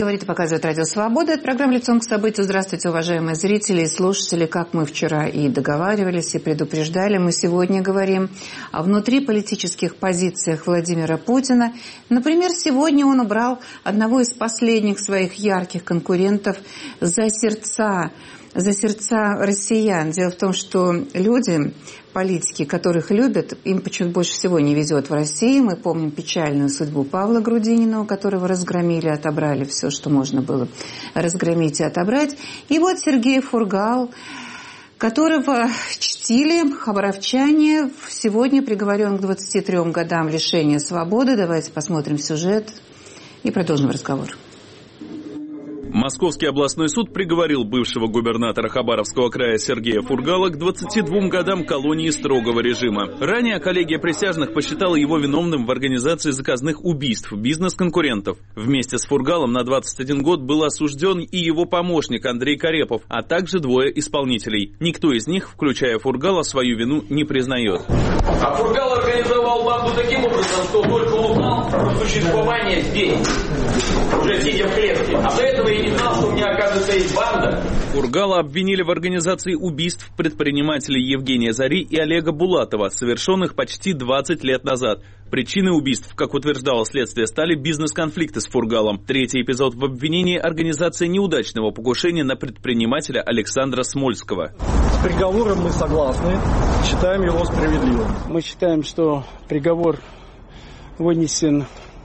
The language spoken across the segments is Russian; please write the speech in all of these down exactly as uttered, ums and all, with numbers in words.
Говорит и показывает Радио Свобода. Это программа «Лицом к событию». Здравствуйте, уважаемые зрители и слушатели. Как мы вчера и договаривались, и предупреждали, мы сегодня говорим о внутриполитических позициях Владимира Путина. Например, сегодня он убрал одного из последних своих ярких конкурентов за сердца, за сердца россиян. Дело в том, что люди, политики, которых любят, им почему-то больше всего не везет в России. Мы помним печальную судьбу Павла Грудинина, у которого разгромили, отобрали все, что можно было разгромить и отобрать. И вот Сергей Фургал, которого чтили хабаровчане, сегодня приговорен к двадцати трём годам лишения свободы. Давайте посмотрим сюжет и продолжим разговор. Московский областной суд приговорил бывшего губернатора Хабаровского края Сергея Фургала к двадцати двум годам колонии строгого режима. Ранее коллегия присяжных посчитала его виновным в организации заказных убийств бизнес-конкурентов. Вместе с Фургалом на двадцать один год был осужден и его помощник Андрей Карепов, а также двое исполнителей. Никто из них, включая Фургала, свою вину не признает. А Фургал организовал банду таким образом, что только узнал про существование здесь, уже сидя в клетке. А до этого я не знал, что у меня, оказывается, есть банда. Фургала обвинили в организации убийств предпринимателей Евгения Зари и Олега Булатова, совершенных почти двадцать лет назад. Причиной убийств, как утверждало следствие, стали бизнес-конфликты с Фургалом. Третий эпизод в обвинении – организация неудачного покушения на предпринимателя Александра Смольского. С приговором мы согласны, считаем его справедливым. Мы считаем, что приговор вынесен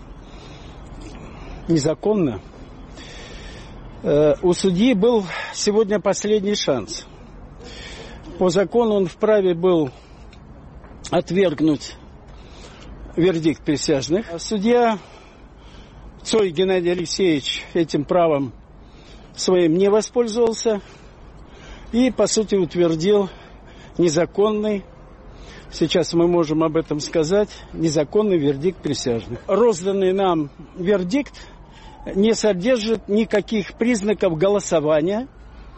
незаконно. У судьи был сегодня последний шанс. По закону он вправе был отвергнуть вердикт присяжных. Судья Цой Геннадий Алексеевич этим правом своим не воспользовался и, по сути, утвердил незаконный, сейчас мы можем об этом сказать, незаконный вердикт присяжных. Розданный нам вердикт не содержит никаких признаков голосования,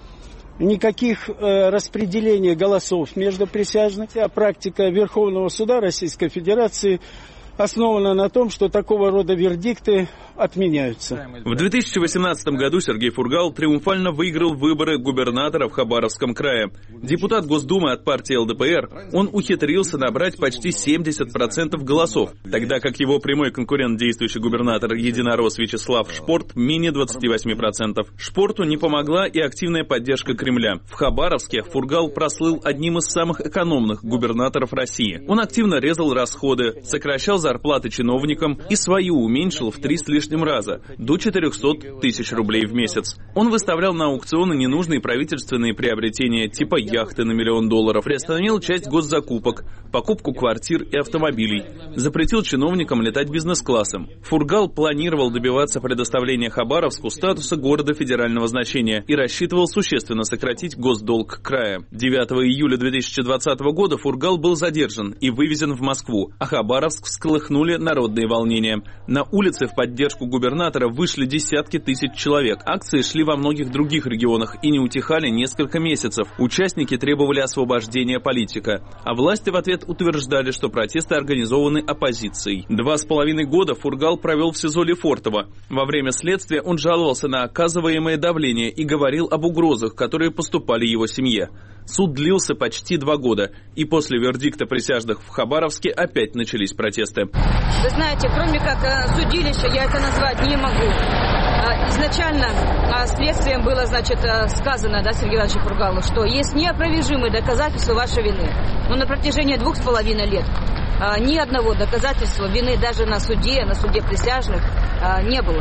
никаких э, распределений голосов между присяжными. А практика Верховного суда Российской Федерации основана на том, что такого рода вердикты отменяются. В две тысячи восемнадцатом году Сергей Фургал триумфально выиграл выборы губернатора в Хабаровском крае. Депутат Госдумы от партии эл дэ пэ эр, он ухитрился набрать почти семьдесят процентов голосов, тогда как его прямой конкурент, действующий губернатор единорос Вячеслав Шпорт, менее двадцати восьми процентов. Шпорту не помогла и активная поддержка Кремля. В Хабаровске Фургал прослыл одним из самых экономных губернаторов России. Он активно резал расходы, сокращал зарплаты чиновникам и свою уменьшил в три с лишним раза, до четырехсот тысяч рублей в месяц. Он выставлял на аукционы ненужные правительственные приобретения типа яхты на миллион долларов, приостановил часть госзакупок, покупку квартир и автомобилей, запретил чиновникам летать бизнес-классом. Фургал планировал добиваться предоставления Хабаровску статуса города федерального значения и рассчитывал существенно сократить госдолг края. девятого июля две тысячи двадцатого года Фургал был задержан и вывезен в Москву, а Хабаровск всколыхнули народные волнения. На улице в поддержку губернатора вышли десятки тысяч человек. Акции шли во многих других регионах и не утихали несколько месяцев. Участники требовали освобождения политика, а власти в ответ утверждали, что протесты организованы оппозицией. Два с половиной года Фургал провел в СИЗО Лефортово. Во время следствия он жаловался на оказываемое давление и говорил об угрозах, которые поступали его семье. Суд длился почти два года, и после вердикта присяжных в Хабаровске опять начались протесты. Вы знаете, кроме как судилища, я это назвать не могу. Изначально следствием было, значит, сказано, да, Сергею Ивановичу Фургалу, что есть неопровержимые доказательства вашей вины. Но на протяжении двух с половиной лет ни одного доказательства вины даже на суде, на суде присяжных не было.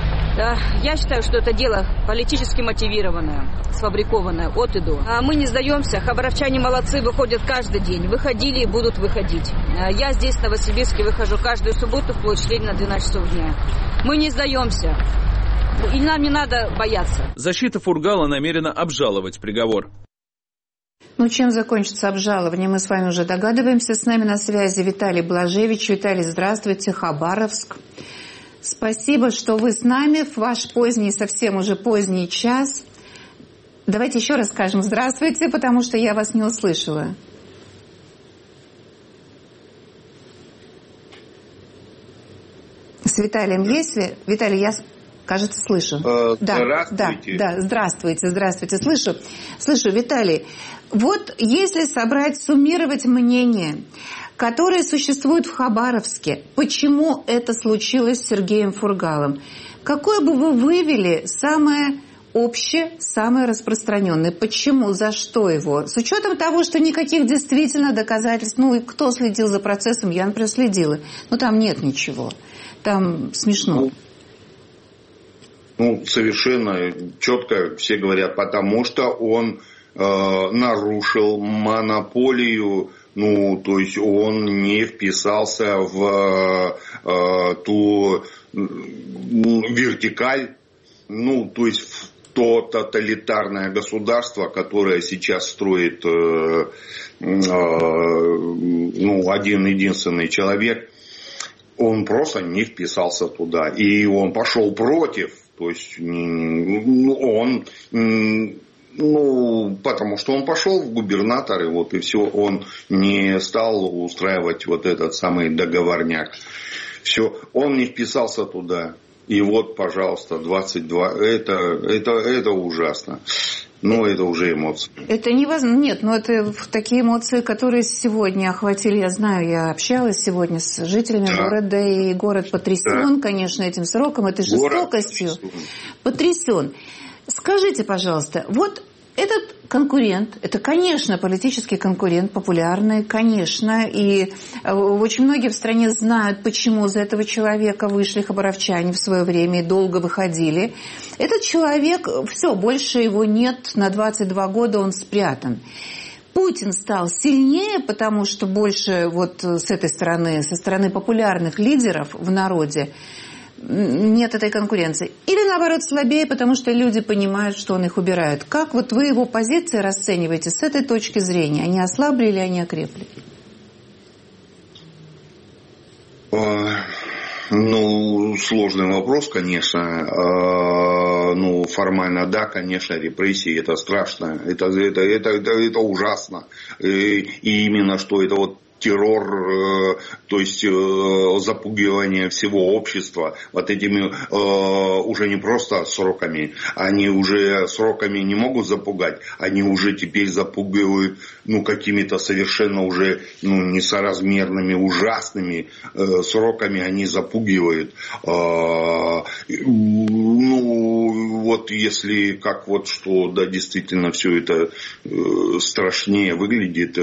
Я считаю, что это дело политически мотивированное, сфабрикованное от и до. Мы не сдаемся, хабаровчане молодцы, выходят каждый день, выходили и будут выходить. Я здесь, в Новосибирске, выхожу каждую субботу, вплоть до двенадцати часов дня. Мы не сдаемся, и нам не надо бояться. Защита Фургала намерена обжаловать приговор. Ну, чем закончится обжалование, мы с вами уже догадываемся. С нами на связи Виталий Блажевич. Виталий, здравствуйте, Хабаровск. Спасибо, что вы с нами в ваш поздний, совсем уже поздний час. Давайте еще раз скажем здравствуйте, потому что я вас не услышала. С Виталием есть? Виталий, я... Кажется, слышу. Э, да, здравствуйте. Да, да, здравствуйте, здравствуйте. Слышу, слышу, Виталий. Вот если собрать, суммировать мнения, которые существуют в Хабаровске, почему это случилось с Сергеем Фургалом, какое бы вы вывели самое общее, самое распространенное? Почему? За что его? С учетом того, что никаких действительно доказательств, ну и кто следил за процессом, я, например, следила, но там нет ничего, там смешно. Ну, совершенно четко все говорят, потому что он э, нарушил монополию, ну, то есть он не вписался в э, ту вертикаль, ну, то есть в то тоталитарное государство, которое сейчас строит э, э, ну, один единственный человек, он просто не вписался туда, и он пошел против. То есть он, ну, потому что он пошел в губернаторы, вот и все, он не стал устраивать вот этот самый договорняк. Все, он не вписался туда. И вот, пожалуйста, двадцать два, это, это, это ужасно. Но это уже эмоции. Это невозможно. Нет, но это такие эмоции, которые сегодня охватили. Я знаю, я общалась сегодня с жителями да. города, и город потрясен, да. конечно, этим сроком, этой жестокостью. Потрясен. Скажите, пожалуйста, вот этот конкурент, это, конечно, политический конкурент, популярный, конечно, и очень многие в стране знают, почему за этого человека вышли хабаровчане в свое время и долго выходили. Этот человек, все, больше его нет, на двадцать два года он спрятан. Путин стал сильнее, потому что больше вот с этой стороны, со стороны популярных лидеров в народе, нет этой конкуренции. Или, наоборот, слабее, потому что люди понимают, что он их убирает. Как вот вы его позиции расцениваете с этой точки зрения? Они ослабли или они окрепли? Ну, сложный вопрос, конечно. Ну, формально, да, конечно, репрессии, это страшно. Это, это, это, это, это ужасно. И, и именно что это вот террор, то есть запугивание всего общества вот этими уже не просто сроками, они уже сроками не могут запугать, они уже теперь запугивают ну, какими-то совершенно уже ну, несоразмерными, ужасными сроками, они запугивают. Ну, вот если как вот что, да, действительно все это страшнее выглядит,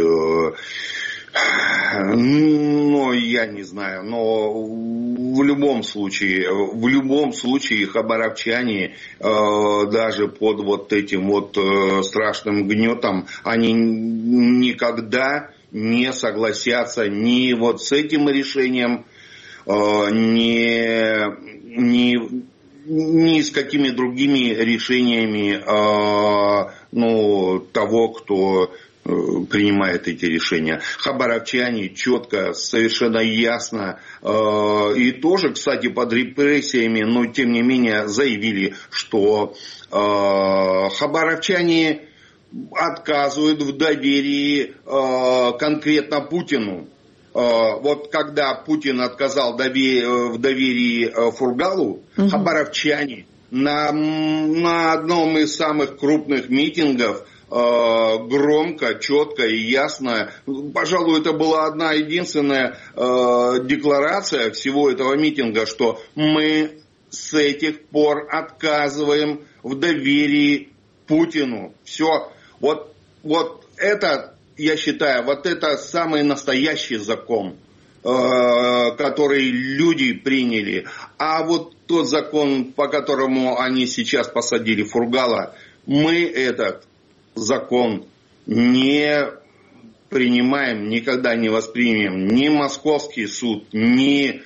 но я не знаю, но в любом случае, в любом случае хабаровчане э, даже под вот этим вот э, страшным гнетом, они никогда не согласятся ни вот с этим решением, э, ни, ни, ни с какими другими решениями э, ну, того, кто принимает эти решения. Хабаровчане четко, совершенно ясно э, и тоже, кстати, под репрессиями, но тем не менее заявили, что э, хабаровчане отказывают в доверии э, конкретно Путину. Э, вот когда Путин отказал доверие, в доверии Фургалу, угу. хабаровчане на, на одном из самых крупных митингов громко, четко и ясно. Пожалуй, это была одна единственная э, декларация всего этого митинга, что мы с этих пор отказываем в доверии Путину. Все. Вот, вот это, я считаю, вот это самый настоящий закон, э, который люди приняли. А вот тот закон, по которому они сейчас посадили Фургала, мы этот закон не принимаем, никогда не воспримем ни московский суд, ни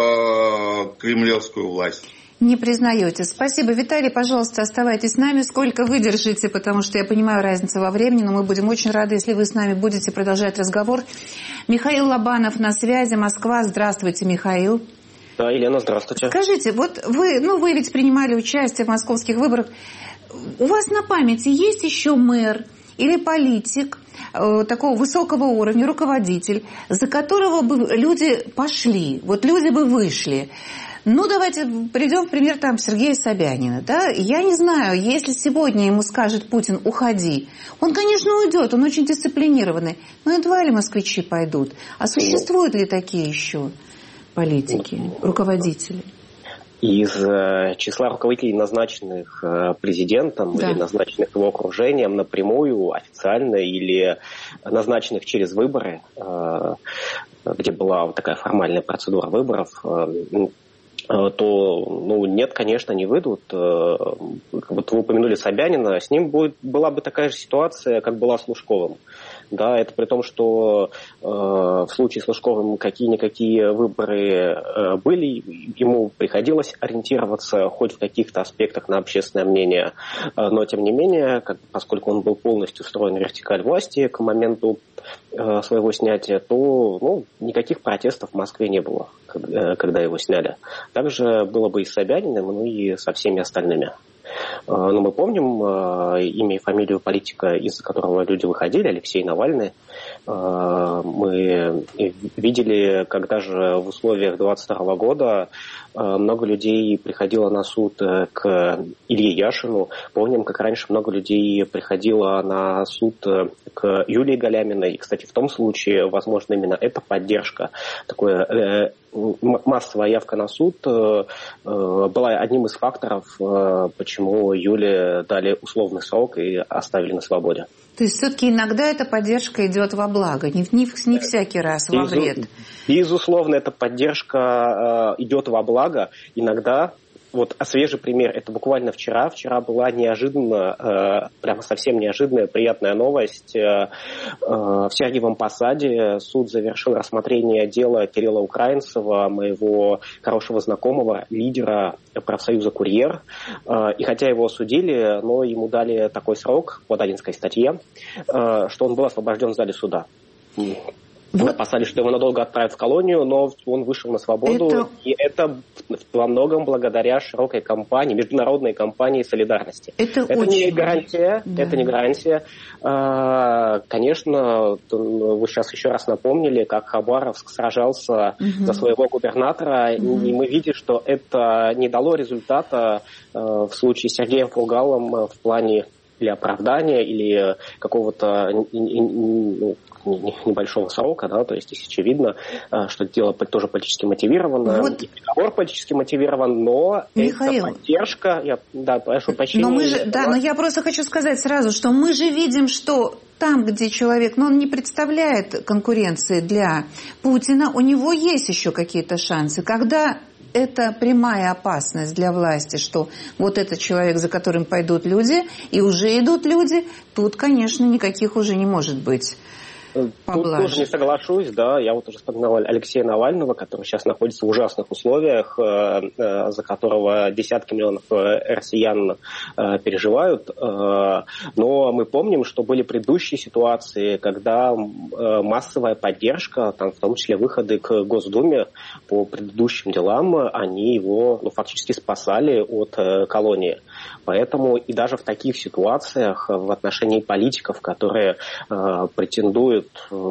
э, кремлевскую власть. Не признаете. Спасибо. Виталий, пожалуйста, оставайтесь с нами. Сколько выдержите, потому что я понимаю разницу во времени, но мы будем очень рады, если вы с нами будете продолжать разговор. Михаил Лобанов на связи, Москва. Здравствуйте, Михаил. Да, Елена, здравствуйте. Скажите, вот вы, ну, вы ведь принимали участие в московских выборах. У вас на памяти есть еще мэр или политик э, такого высокого уровня, руководитель, за которого бы люди пошли, вот люди бы вышли? Ну, давайте приведем в пример там Сергея Собянина. Да? Я не знаю, если сегодня ему скажет Путин «уходи», он, конечно, уйдет, он очень дисциплинированный, но едва ли москвичи пойдут. А существуют ли такие еще политики, руководители? Из числа руководителей, назначенных президентом, да, или назначенных его окружением напрямую, официально, или назначенных через выборы, где была вот такая формальная процедура выборов, то, ну, нет, конечно, не выйдут. Вот вы упомянули Собянина, с ним будет, была бы такая же ситуация, как была с Лужковым. Да, это при том, что э, в случае с Лужковым какие-никакие выборы э, были, ему приходилось ориентироваться хоть в каких-то аспектах на общественное мнение, э, но тем не менее, как, поскольку он был полностью встроен в вертикаль власти к моменту э, своего снятия, то, ну, никаких протестов в Москве не было, когда, когда его сняли. Также было бы и с Собяниным, ну и со всеми остальными. Но мы помним э, имя и фамилию политика, из-за которого люди выходили, Алексей Навальный. Э, мы видели, когда же в условиях двадцать второго года э, много людей приходило на суд к Илье Яшину. Помним, как раньше много людей приходило на суд к Юлии Галяминой. И, кстати, в том случае, возможно, именно эта поддержка, такое э, массовая явка на суд э, была одним из факторов, э, почему Юле дали условный срок и оставили на свободе. То есть все-таки иногда эта поддержка идет во благо, не, не, не всякий раз во вред. Безусловно, эта поддержка э, идет во благо. Иногда, вот а свежий пример, это буквально вчера. Вчера была неожиданно, э, прямо совсем неожиданная, приятная новость. Э, э, в Сергиевом Посаде суд завершил рассмотрение дела Кирилла Украинцева, моего хорошего знакомого, лидера профсоюза «Курьер». Э, и хотя его осудили, но ему дали такой срок по Долинской статье, э, что он был освобожден в зале суда. Мы опасались, что его надолго отправят в колонию, но он вышел на свободу. Это... И это во многом благодаря широкой кампании, международной кампании солидарности. Это, это очень... не гарантия. Да. Это не гарантия. А, конечно, вы сейчас еще раз напомнили, как Хабаровск сражался угу. за своего губернатора. Угу. И мы видим, что это не дало результата в случае с Сергеем Фургалом в плане или оправдания, или какого-то небольшого срока, да, то есть здесь очевидно, что дело тоже политически мотивировано, вот. И приговор политически мотивирован, но Михаил, это поддержка, я, да, прошу прощения. Но мы же, да, но я просто хочу сказать сразу, что мы же видим, что там, где человек, но он не представляет конкуренции для Путина, у него есть еще какие-то шансы, когда это прямая опасность для власти, что вот этот человек, за которым пойдут люди, и уже идут люди, тут, конечно, никаких уже не может быть. Тут тоже не соглашусь, да, я вот уже вспоминал Алексея Навального, который сейчас находится в ужасных условиях, за которого десятки миллионов россиян переживают, но мы помним, что были предыдущие ситуации, когда массовая поддержка, там, в том числе выходы к Госдуме по предыдущим делам, они его, ну, фактически спасали от колонии. Поэтому и даже в таких ситуациях в отношении политиков, которые претендуют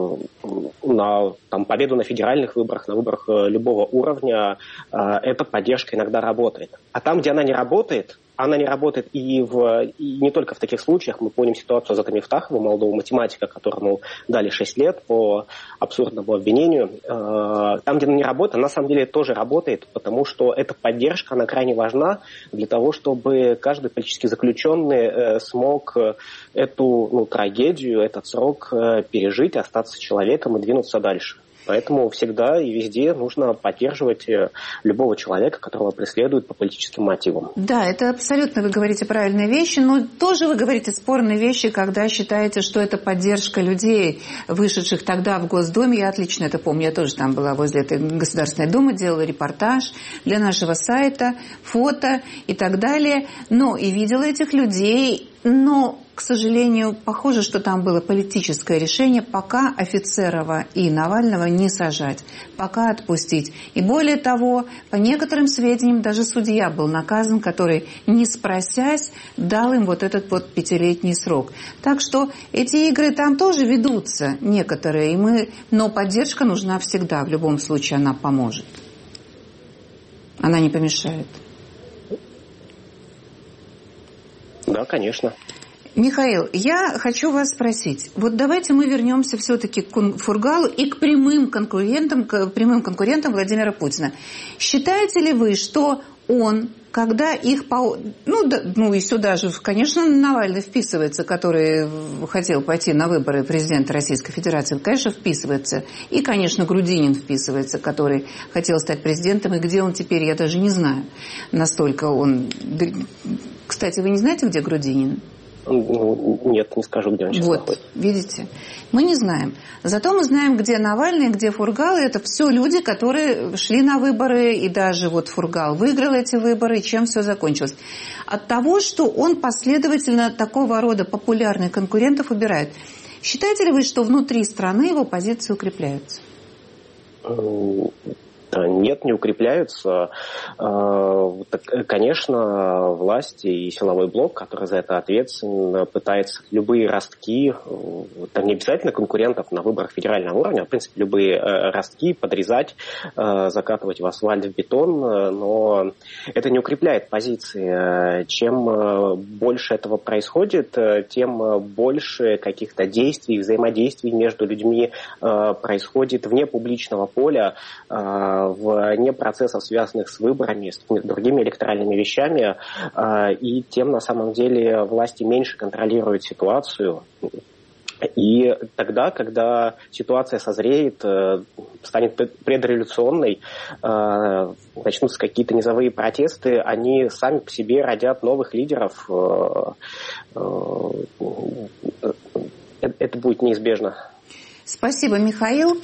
на там, победу на федеральных выборах, на выборах любого уровня, эта поддержка иногда работает. А там, где она не работает, она не работает и, в, и не только в таких случаях. Мы помним ситуацию с Азата Мифтахова, молодого математика, которому дали шесть лет по абсурдному обвинению. Там, где она не работает, она на самом деле тоже работает, потому что эта поддержка, она крайне важна для того, чтобы каждый политически заключенный смог эту, ну, трагедию, этот срок пережить, остаться человеком и двинуться дальше. Поэтому всегда и везде нужно поддерживать любого человека, которого преследуют по политическим мотивам. Да, это абсолютно вы говорите правильные вещи, но тоже вы говорите спорные вещи, когда считаете, что это поддержка людей, вышедших тогда в Госдуме. Я отлично это помню, я тоже там была возле этой Государственной Думы, делала репортаж для нашего сайта, фото и так далее. Но и видела этих людей, но, к сожалению, похоже, что там было политическое решение пока Офицерова и Навального не сажать, пока отпустить. И более того, по некоторым сведениям, даже судья был наказан, который, не спросясь, дал им вот этот вот пятилетний срок. Так что эти игры там тоже ведутся некоторые, и мы... но поддержка нужна всегда, в любом случае она поможет. Она не помешает? Да, конечно. Михаил, я хочу вас спросить. Вот давайте мы вернемся все-таки к Фургалу и к прямым конкурентам, к прямым конкурентам Владимира Путина. Считаете ли вы, что он, когда их... По... Ну, да, ну и сюда же, конечно, Навальный вписывается, который хотел пойти на выборы президента Российской Федерации, конечно, вписывается. И, конечно, Грудинин вписывается, который хотел стать президентом. И где он теперь, я даже не знаю. Настолько он... Кстати, вы не знаете, где Грудинин? Нет, не скажу, где он сейчас вот, находится. Видите, мы не знаем. Зато мы знаем, где Навальный, где Фургал. Это все люди, которые шли на выборы, и даже вот Фургал выиграл эти выборы, и чем все закончилось. От того, что он последовательно такого рода популярных конкурентов убирает. Считаете ли вы, что внутри страны его позиции укрепляются? Нет, не укрепляются. Конечно, власти и силовой блок, который за это ответственен, пытается любые ростки, там не обязательно конкурентов на выборах федерального уровня, а в принципе любые ростки подрезать, закатывать в асфальт, в бетон, но это не укрепляет позиции. Чем больше этого происходит, тем больше каких-то действий, взаимодействий между людьми происходит вне публичного поля, вне процессов, связанных с выборами, с другими электоральными вещами, и тем, на самом деле, власти меньше контролируют ситуацию. И тогда, когда ситуация созреет, станет предреволюционной, начнутся какие-то низовые протесты, они сами по себе родят новых лидеров. Это будет неизбежно. Спасибо, Михаил.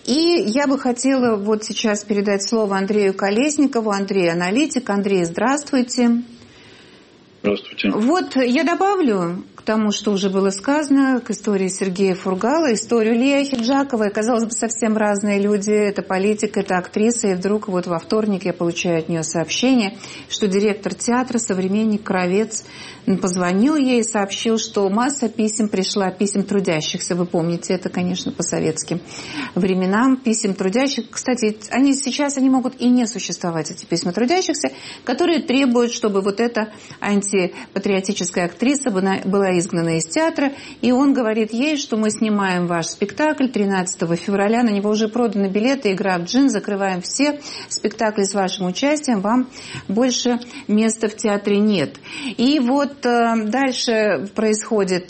И я бы хотела вот сейчас передать слово Андрею Колесникову. Андрей аналитик. Андрей, здравствуйте. Здравствуйте. Вот я добавлю к тому, что уже было сказано, к истории Сергея Фургала, историю Лии Ахеджаковой. Казалось бы, совсем разные люди. Это политик, это актриса. И вдруг вот во вторник я получаю от нее сообщение, что директор театра, современник Кравец, позвонил ей и сообщил, что масса писем пришла, писем трудящихся. Вы помните, это, конечно, по советским временам. Писем трудящих. Кстати, они сейчас они могут и не существовать, эти письма трудящихся, которые требуют, чтобы вот эта антипатриотическая актриса была изгнана из театра. И он говорит ей, что мы снимаем ваш спектакль тринадцатого февраля. На него уже проданы билеты, игра в джин. Закрываем все спектакли с вашим участием. Вам больше места в театре нет. И вот дальше происходит,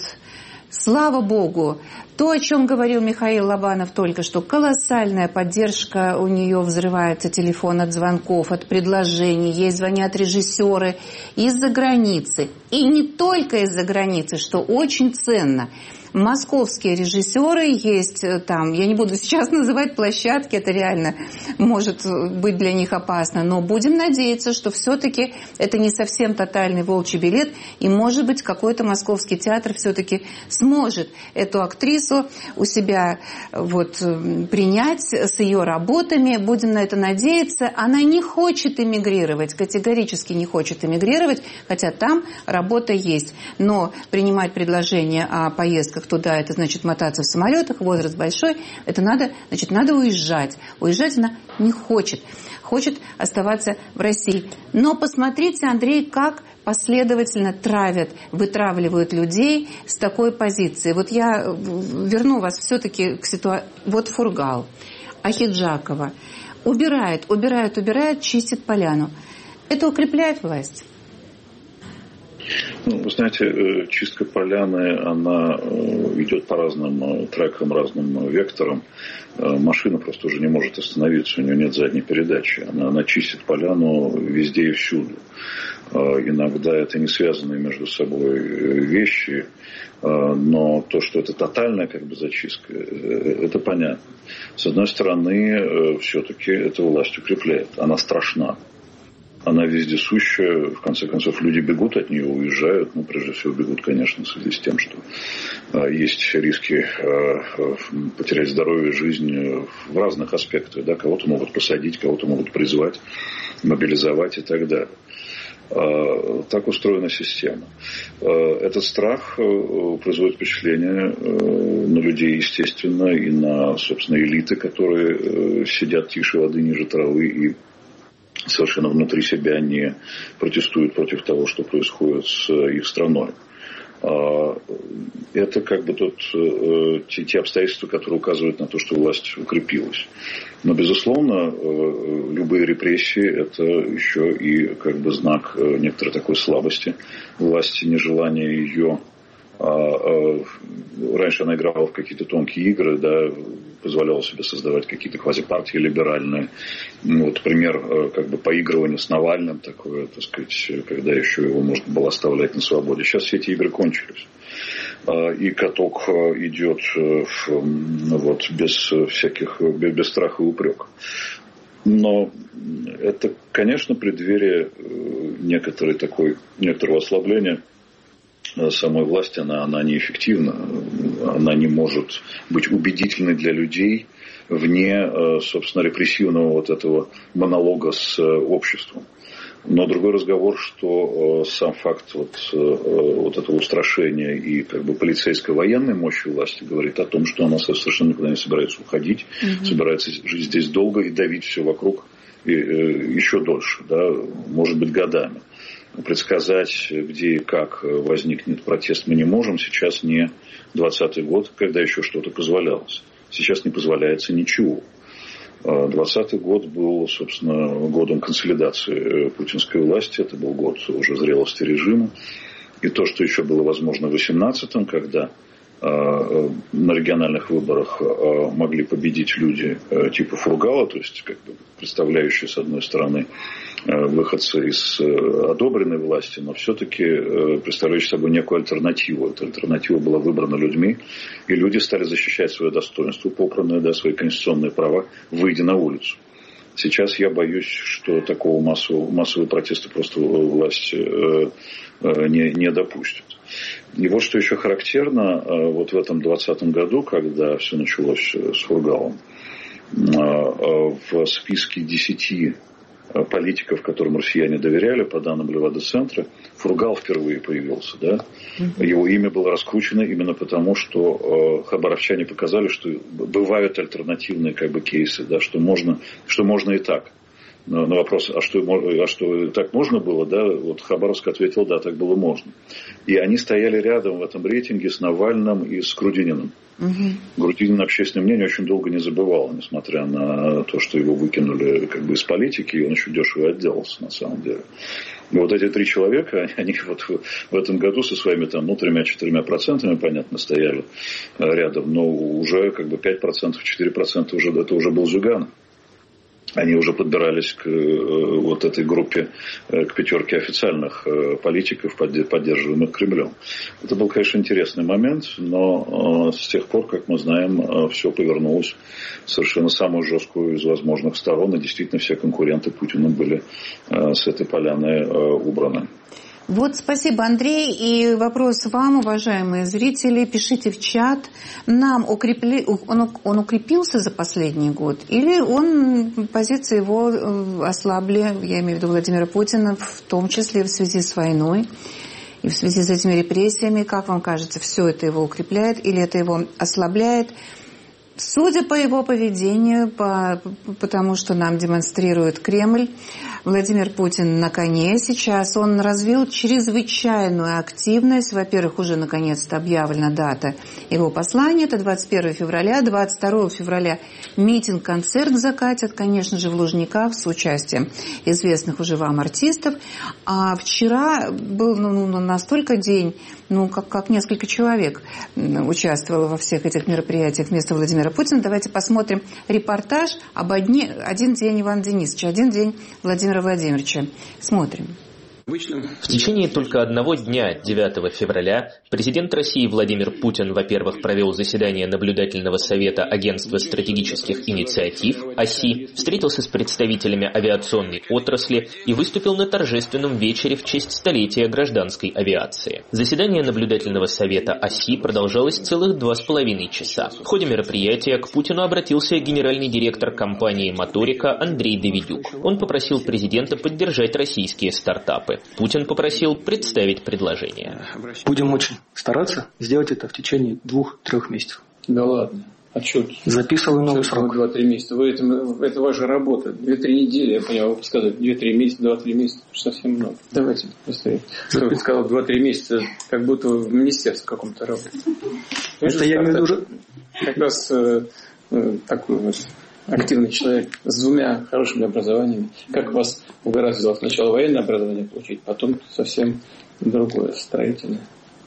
слава богу, то, о чем говорил Михаил Лобанов только что, колоссальная поддержка, у нее взрывается телефон от звонков, от предложений, ей звонят режиссеры из-за границы. И не только из-за границы, что очень ценно. Московские режиссеры есть там, я не буду сейчас называть площадки, это реально может быть для них опасно, но будем надеяться, что все-таки это не совсем тотальный волчий билет, и, может быть, какой-то московский театр все-таки сможет эту актрису у себя вот принять с ее работами, будем на это надеяться. Она не хочет эмигрировать, категорически не хочет эмигрировать, хотя там работа есть, но принимать предложение о поездках туда, это значит мотаться в самолетах, возраст большой, это надо, значит, надо уезжать. Уезжать она не хочет. Хочет оставаться в России. Но посмотрите, Андрей, как последовательно травят, вытравливают людей с такой позиции. Вот я верну вас все-таки к ситуации. Вот Фургал, Ахеджакова. Убирает, убирает, убирает, чистит поляну. Это укрепляет власть? Ну, вы знаете, чистка поляны, она идет по разным трекам, разным векторам. Машина просто уже не может остановиться, у нее нет задней передачи. Она, она чистит поляну везде и всюду. Иногда это не связанные между собой вещи, но то, что это тотальная как бы зачистка, это понятно. С одной стороны, все-таки эта власть укрепляет, она страшна. Она вездесущая, в конце концов, люди бегут от нее, уезжают. Ну, прежде всего, бегут, конечно, в связи с тем, что э, есть риски э, потерять здоровье, жизнь в разных аспектах. Да? Кого-то могут посадить, кого-то могут призвать, мобилизовать и так далее. Э, так устроена система. Э, этот страх э, производит впечатление э, на людей, естественно, и на, собственно, элиты, которые э, сидят тише воды, ниже травы и совершенно внутри себя не протестуют против того, что происходит с их страной. Это как бы тот, те, те обстоятельства, которые указывают на то, что власть укрепилась. Но, безусловно, любые репрессии – это еще и как бы знак некоторой такой слабости власти, нежелания ее. Раньше она играла в какие-то тонкие игры, да, позволяла себе создавать какие-то квазипартии либеральные. Вот пример как бы поигрывания с Навальным, такое, так сказать, когда еще его можно было оставлять на свободе. Сейчас все эти игры кончились. И каток идет вот, без всяких, без, без страха и упрека. Но это, конечно, преддверие некоторой такой, некоторого ослабления самой власти, она, она неэффективна, она не может быть убедительной для людей вне, собственно, репрессивного вот этого монолога с обществом. Но другой разговор, что сам факт вот, вот этого устрашения и как бы полицейской военной мощи власти говорит о том, что она совершенно никуда не собирается уходить, mm-hmm. собирается жить здесь долго и давить все вокруг и, еще дольше, да, может быть, годами. Предсказать, где и как возникнет протест, мы не можем. Сейчас не двадцатый год, когда еще что-то позволялось. Сейчас не позволяется ничего. двадцатый год был, собственно, годом консолидации путинской власти. Это был год уже зрелости режима. И то, что еще было возможно в восемнадцатом, когда на региональных выборах могли победить люди типа Фургала, то есть как бы представляющие, с одной стороны, выходцы из одобренной власти, но все-таки представляющие собой некую альтернативу. Эта альтернатива была выбрана людьми, и люди стали защищать свое достоинство, попранное, да, свои конституционные права, выйдя на улицу. Сейчас я боюсь, что такого массового, массового протеста просто власть не, не допустит. И вот что еще характерно, вот в этом двадцатом году, когда все началось с Фургалом, в списке десяти политиков, которым россияне доверяли, по данным Левада-центра, Фургал впервые появился. Да? Его имя было раскручено именно потому, что хабаровчане показали, что бывают альтернативные как бы, кейсы, да, что, можно, что можно и так. На вопрос, а что, а что так можно было, да, вот Хабаровск ответил, да, так было можно. И они стояли рядом в этом рейтинге с Навальным и с Грудининым. Угу. Грудинин общественное мнение очень долго не забывал, несмотря на то, что его выкинули как бы из политики, и он еще дешево отделался на самом деле. И вот эти три человека, они вот в этом году со своими там, ну, тремя-четырьмя процентами, понятно, стояли рядом, но уже как бы пять процентов, четыре процента уже, это уже был Зюганов. Они уже подбирались к вот этой группе, к пятерке официальных политиков, поддерживаемых Кремлем. Это был, конечно, интересный момент, но с тех пор, как мы знаем, все повернулось в совершенно самую жесткую из возможных сторон, и действительно все конкуренты Путина были с этой поляны убраны. Вот, спасибо, Андрей. И вопрос вам, уважаемые зрители. Пишите в чат. Нам укрепли... он, он укрепился за последний год? Или он, позиции его ослабли, я имею в виду Владимира Путина, в том числе в связи с войной и в связи с этими репрессиями? Как вам кажется, все это его укрепляет или это его ослабляет? Судя по его поведению, по, потому что нам демонстрирует Кремль, Владимир Путин на коне сейчас. Он развил чрезвычайную активность. Во-первых, уже наконец-то объявлена дата его послания. Это двадцать первого февраля. двадцать второго февраля митинг-концерт закатят, конечно же, в Лужниках с участием известных уже вам артистов. А вчера был ну, настолько день, ну, как, как несколько человек участвовало во всех этих мероприятиях вместо Владимира Путина. Давайте посмотрим репортаж об одни, один день Ивана Денисовича, один день Владимира Владимировича. Смотрим. В течение только одного дня, девятого февраля, президент России Владимир Путин, во-первых, провел заседание наблюдательного совета Агентства стратегических инициатив (ОСИ), встретился с представителями авиационной отрасли и выступил на торжественном вечере в честь столетия гражданской авиации. Заседание наблюдательного совета ОСИ продолжалось целых два с половиной часа. В ходе мероприятия к Путину обратился генеральный директор компании «Моторика» Андрей Давидюк. Он попросил президента поддержать российские стартапы. Путин попросил представить предложение. Будем очень стараться сделать это в течение двух-трех месяцев. Да ладно. отчет. Записываю новый срок. два-три месяца. Вы это, это ваша работа. две-три недели, я понял, вы сказали. две-три месяца, два-три месяца. Совсем много. Давайте быстрее. Вы сказали два-три месяца, как будто в министерстве каком-то работаете. Это я имею в виду... Как раз э, такой вот активный человек с двумя хорошими образованиями. Как вас угораздило сначала военное образование получить, потом совсем другое, строительное.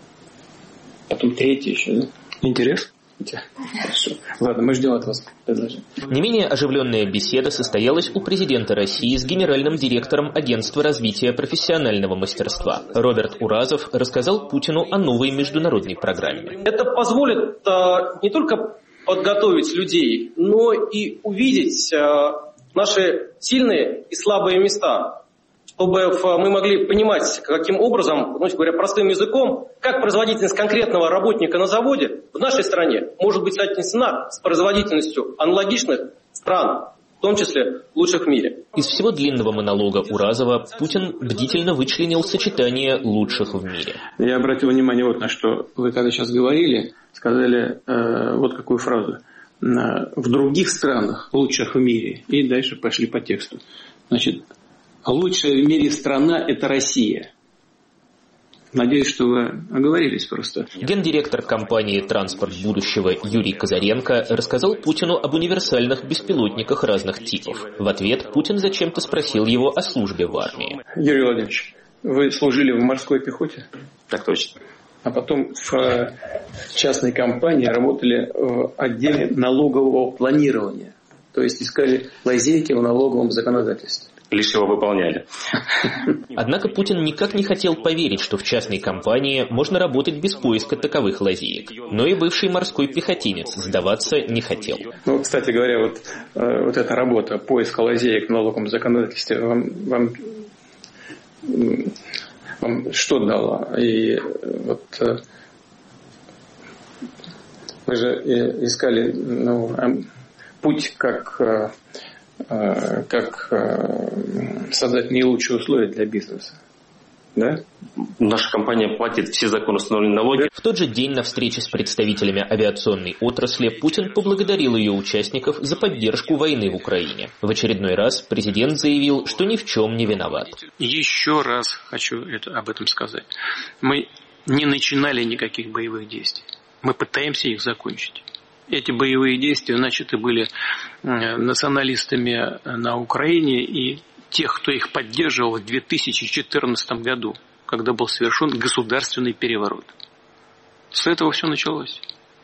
Потом третье еще, да? Интерес? Хорошо. Ладно, мы ждем от вас предложения. Не менее оживленная беседа состоялась у президента России с генеральным директором Агентства развития профессионального мастерства. Роберт Уразов рассказал Путину о новой международной программе. Это позволит а, не только подготовить людей, но и увидеть а, наши сильные и слабые места, чтобы мы могли понимать, каким образом, ну, говоря простым языком, как производительность конкретного работника на заводе в нашей стране может быть соотнесена с производительностью аналогичных стран, в том числе лучших в мире. Из всего длинного монолога Уразова Путин бдительно вычленил сочетание лучших в мире. Я обратил внимание вот на что. Вы когда сейчас говорили, сказали э, вот какую фразу. В других странах лучших в мире. И дальше пошли по тексту. Значит, лучшая в мире страна – это Россия. Надеюсь, что вы оговорились просто. Гендиректор компании «Транспорт будущего» Юрий Казаренко рассказал Путину об универсальных беспилотниках разных типов. В ответ Путин зачем-то спросил его о службе в армии. Юрий Владимирович, вы служили в морской пехоте? Так точно. А потом в частной компании работали в отделе налогового планирования. То есть искали лазейки в налоговом законодательстве. Лишь его выполняли. Однако Путин никак не хотел поверить, что в частной компании можно работать без поиска таковых лазеек. Но и бывший морской пехотинец сдаваться не хотел. Ну, кстати говоря, вот, э, вот эта работа поиска лазеек в налоговом законодательстве вам, вам, вам что дала? И вот э, вы же искали ну, путь как... Э, как создать наилучшие условия для бизнеса. Да? Наша компания платит все законоустановленные налоги. В тот же день на встрече с представителями авиационной отрасли Путин поблагодарил ее участников за поддержку войны в Украине. В очередной раз президент заявил, что ни в чем не виноват. Еще раз хочу это, об этом сказать. Мы не начинали никаких боевых действий. Мы пытаемся их закончить. Эти боевые действия начаты были националистами на Украине и тех, кто их поддерживал в две тысячи четырнадцатом году, когда был совершен государственный переворот. С этого все началось.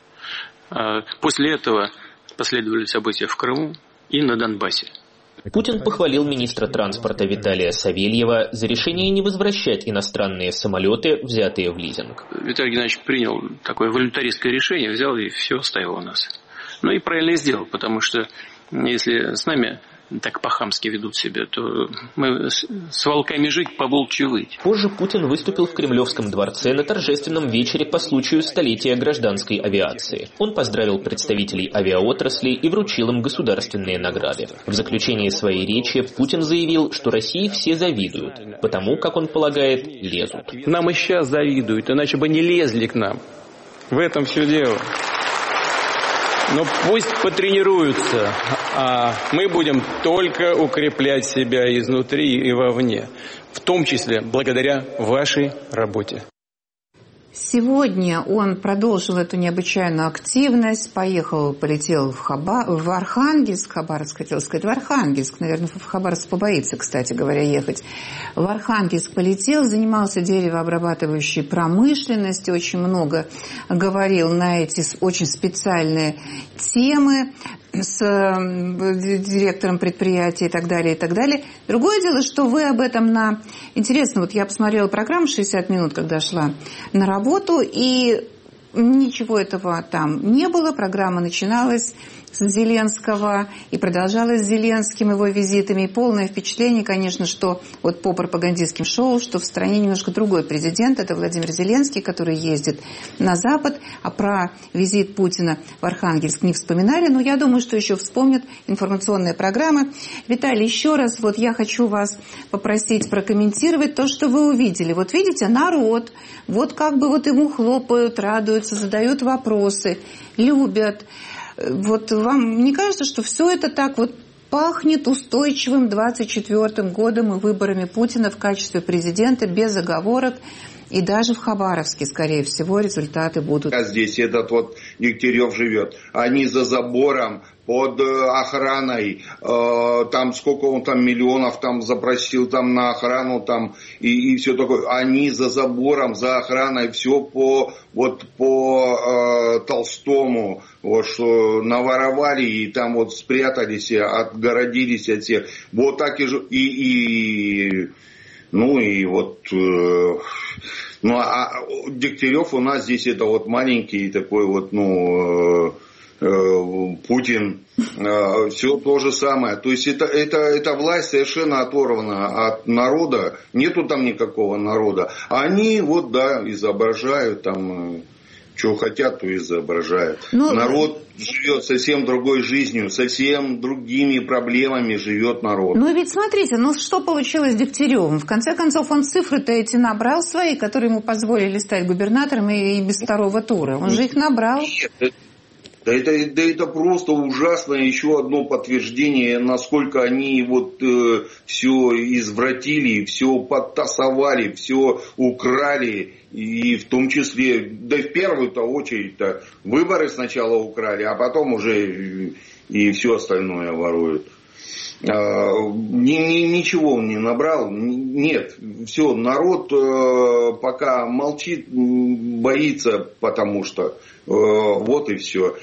После этого последовали события в Крыму и на Донбассе. Путин похвалил министра транспорта Виталия Савельева за решение не возвращать иностранные самолеты, взятые в лизинг. Виталий Геннадьевич принял такое волюнтаристское решение, взял и все оставил у нас. Ну и правильно сделал, потому что если с нами так по-хамски ведут себя, то мы с волками жить, по волчьи выть. Позже Путин выступил в Кремлевском дворце на торжественном вечере по случаю столетия гражданской авиации. Он поздравил представителей авиаотрасли и вручил им государственные награды. В заключении своей речи Путин заявил, что России все завидуют, потому, как он полагает, лезут. Нам и сейчас завидуют, иначе бы не лезли к нам. В этом все дело. Но пусть потренируются, а мы будем только укреплять себя изнутри и вовне, в том числе благодаря вашей работе. Сегодня он продолжил эту необычайную активность, поехал, полетел в, Хаба... в Архангельск, Хабаровск, хотел сказать, в Архангельск, наверное, в Хабаровск побоится, кстати говоря, ехать. В Архангельск полетел, занимался деревообрабатывающей промышленностью, очень много говорил на эти очень специальные темы с директором предприятия и так далее, и так далее. Другое дело, что вы об этом на... Интересно, вот я посмотрела программу шестьдесят минут, когда шла на работу, и ничего этого там не было. Программа начиналась с Зеленского и продолжалась с Зеленским, его визитами. И полное впечатление, конечно, что вот по пропагандистским шоу, что в стране немножко другой президент, это Владимир Зеленский, который ездит на Запад, а про визит Путина в Архангельск не вспоминали, но я думаю, что еще вспомнят информационные программы. Виталий, еще раз вот я хочу вас попросить прокомментировать то, что вы увидели. Вот видите, народ, вот как бы вот ему хлопают, радуются, задают вопросы, любят. Вот вам не кажется, что все это так вот пахнет устойчивым двадцать четвёртым годом и выборами Путина в качестве президента без оговорок? И даже в Хабаровске, скорее всего, результаты будут. А здесь этот вот Дегтярев живет. Они за забором, под охраной, э, там сколько он там миллионов там запросил там на охрану там и, и все такое. Они за забором, за охраной, все по вот по э, Толстому, вот что наворовали и там вот спрятались, отгородились от всех. Вот так и же и, и ну и вот э, ну а Дегтярев у нас здесь это вот маленький такой вот ну э, Путин, все то же самое. То есть это, это, это власть совершенно оторвана от народа, нету там никакого народа. Они вот, да, изображают там, что хотят, то изображают. Но... Народ живет совсем другой жизнью, совсем другими проблемами живет народ. Ну ведь смотрите, ну что получилось с Дегтяревым? В конце концов он цифры-то эти набрал свои, которые ему позволили стать губернатором и, и без второго тура. Он же их набрал. Нет, Да это, да это просто ужасно, еще одно подтверждение, насколько они вот э, все извратили, все подтасовали, все украли, и в том числе, да в первую-то очередь-то выборы сначала украли, а потом уже и, и все остальное воруют. А, ни, ни, ничего он не набрал, нет, все, народ э, пока молчит, боится, потому что вот и все.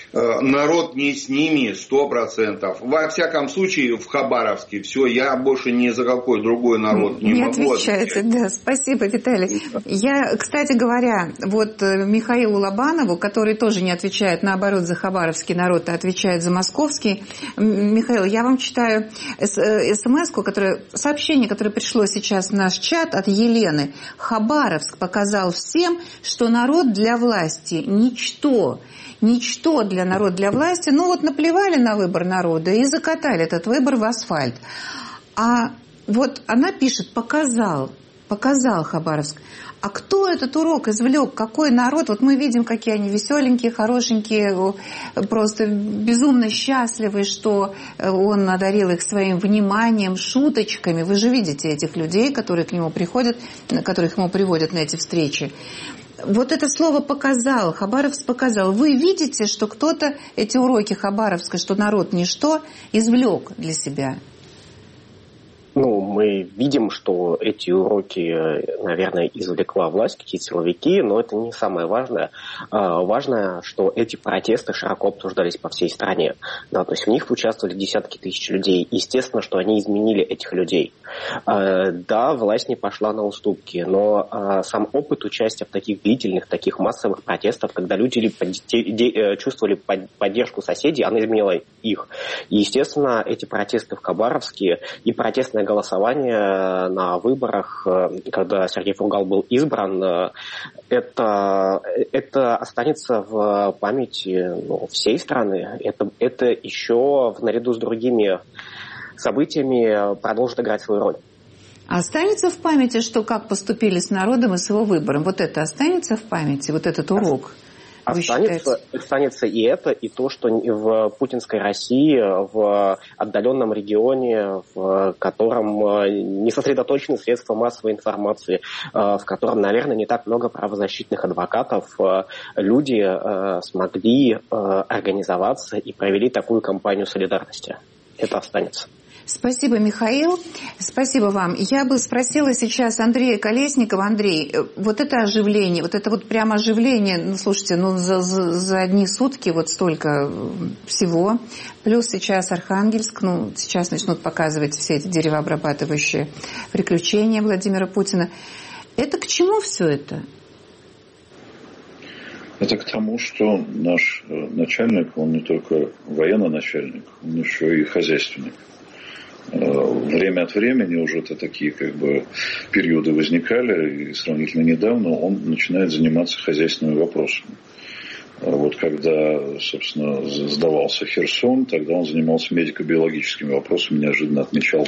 Народ не с ними сто процентов. Во всяком случае, в Хабаровске все, я больше ни за какой другой народ не, не могу отвечаете, отвечать. Да, спасибо, Виталий. Я, кстати говоря, вот Михаилу Лобанову, который тоже не отвечает, наоборот, за хабаровский народ, а отвечает за московский. Михаил, я вам читаю смс-ку, которое, сообщение, которое пришло сейчас в наш чат от Елены. Хабаровск показал всем, что народ для власти ничто. Ничто для народа, для власти. Ну вот наплевали на выбор народа и закатали этот выбор в асфальт. А вот она пишет, показал, показал Хабаровск. А кто этот урок извлек? Какой народ? Вот мы видим, какие они веселенькие, хорошенькие, просто безумно счастливые, что он одарил их своим вниманием, шуточками. Вы же видите этих людей, которые к нему приходят, которых ему приводят на эти встречи. Вот это слово «показал», Хабаровск показал. Вы видите, что кто-то эти уроки Хабаровска, что народ ничто, извлек для себя? Ну, мы видим, что эти уроки, наверное, извлекла власть, какие-то силовики, но это не самое важное. Важное, что эти протесты широко обсуждались по всей стране. Да, то есть в них участвовали десятки тысяч людей. Естественно, что они изменили этих людей. Да, власть не пошла на уступки, но сам опыт участия в таких длительных, таких массовых протестах, когда люди чувствовали поддержку соседей, она изменила их. И, естественно, эти протесты в Хабаровске и протестные голосование на выборах, когда Сергей Фургал был избран, это, это останется в памяти ну, всей страны. Это, это еще наряду с другими событиями продолжит играть свою роль. Останется в памяти, что как поступили с народом и с его выбором? Вот это останется в памяти, вот этот урок? Останется, останется и это, и то, что в путинской России, в отдаленном регионе, в котором не сосредоточены средства массовой информации, в котором, наверное, не так много правозащитных адвокатов, люди смогли организоваться и провели такую кампанию солидарности. Это останется. Спасибо, Михаил. Спасибо вам. Я бы спросила сейчас Андрея Колесникова. Андрей, вот это оживление, вот это вот прямо оживление, ну, слушайте, ну, за, за, за одни сутки вот столько всего. Плюс сейчас Архангельск, ну, сейчас начнут показывать все эти деревообрабатывающие приключения Владимира Путина. Это к чему все это? Это к тому, что наш начальник, он не только военный начальник, он еще и хозяйственник. Время от времени уже это такие как бы периоды возникали, и сравнительно недавно он начинает заниматься хозяйственными вопросами. Вот когда, собственно, сдавался Херсон, тогда он занимался медико-биологическими вопросами, неожиданно отмечал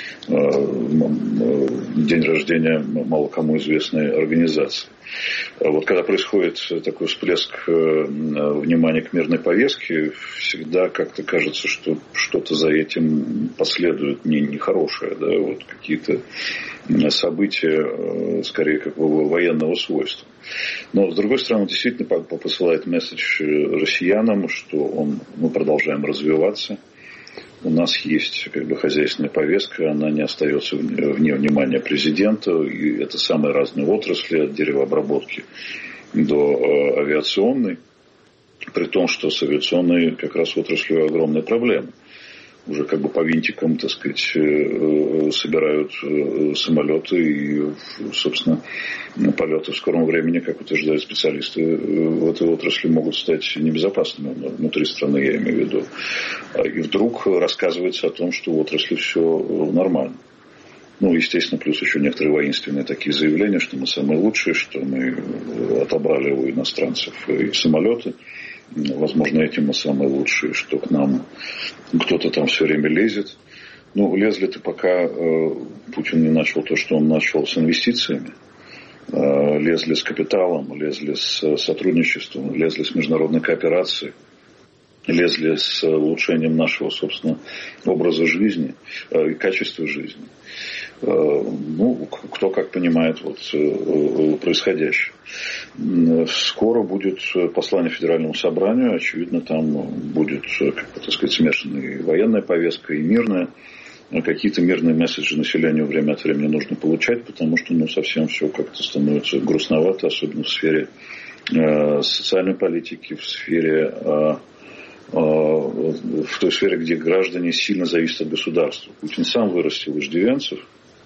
день рождения мало кому известной организации. Вот когда происходит такой всплеск внимания к мирной повестке, всегда как-то кажется, что что-то за этим последует нехорошее, да, вот какие-то события, скорее как бы военного свойства. Но, с другой стороны, он действительно посылает месседж россиянам, что он, мы продолжаем развиваться. У нас есть как бы хозяйственная повестка, она не остается вне внимания президента. И это самые разные отрасли, от деревообработки до авиационной. При том, что с авиационной как раз отраслью огромные проблемы. Уже как бы по винтикам, так сказать, собирают самолеты и, собственно, полеты в скором времени, как утверждают специалисты, в этой отрасли могут стать небезопасными внутри страны, я имею в виду. И вдруг рассказывается о том, что в отрасли все нормально. Ну, естественно, плюс еще некоторые воинственные такие заявления, что мы самые лучшие, что мы отобрали у иностранцев и самолеты. Возможно, этим мы самые лучшие, что к нам кто-то там все время лезет. Ну, лезли-то пока э, Путин не начал то, что он начал с инвестициями. Э, лезли с капиталом, лезли с сотрудничеством, лезли с международной кооперацией. Лезли с улучшением нашего, собственно, образа жизни э, и качества жизни. Э, ну, кто как понимает вот, э, происходящее. Скоро будет послание Федеральному собранию. Очевидно, там будет, как бы, так сказать, смешанная военная повестка и мирная. Какие-то мирные месседжи населению время от времени нужно получать, потому что ну, совсем все как-то становится грустновато, особенно в сфере э, социальной политики, в сфере... Э, в той сфере, где граждане сильно зависят от государства. Путин сам вырастил иждивенцев,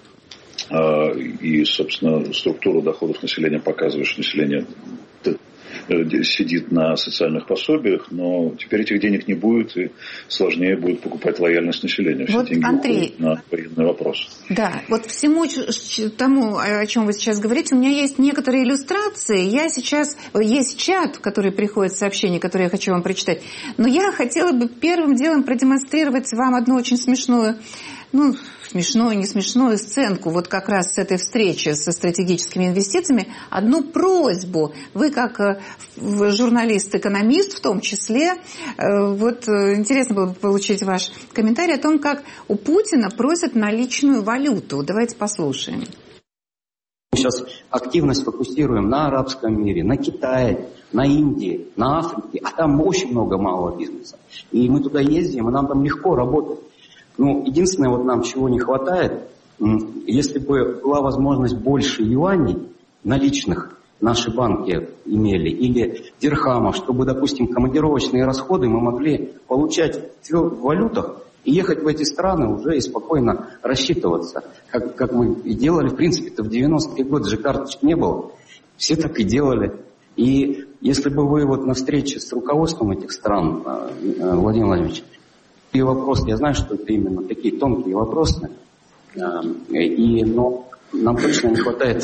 и, собственно, структура доходов населения показывает, что население сидит на социальных пособиях, но теперь этих денег не будет, и сложнее будет покупать лояльность населения. Все вот, деньги Андрей, уходят на военный вопрос. Да, вот всему тому, о чем вы сейчас говорите, у меня есть некоторые иллюстрации. Я сейчас... Есть чат, который приходит, сообщение, которое я хочу вам прочитать. Но я хотела бы первым делом продемонстрировать вам одну очень смешную... Ну, смешную, не смешную сценку, вот как раз с этой встречи со стратегическими инвестициями, одну просьбу. Вы, как журналист-экономист в том числе, вот интересно было бы получить ваш комментарий о том, как у Путина просят наличную валюту. Давайте послушаем. Мы сейчас активность фокусируем на арабском мире, на Китае, на Индии, на Африке, а там очень много малого бизнеса. И мы туда ездим, и нам там легко работать. Ну, единственное, вот нам чего не хватает, если бы была возможность больше юаней наличных наши банки имели, или дирхамов, чтобы, допустим, командировочные расходы мы могли получать в валютах и ехать в эти страны уже и спокойно рассчитываться, как, как мы и делали, в принципе-то в девяностые годы же карточек не было, все так и делали. И если бы вы вот на встрече с руководством этих стран, Владимир Владимирович, и вопросы, я знаю, что это именно такие тонкие вопросы, и, но нам точно не хватает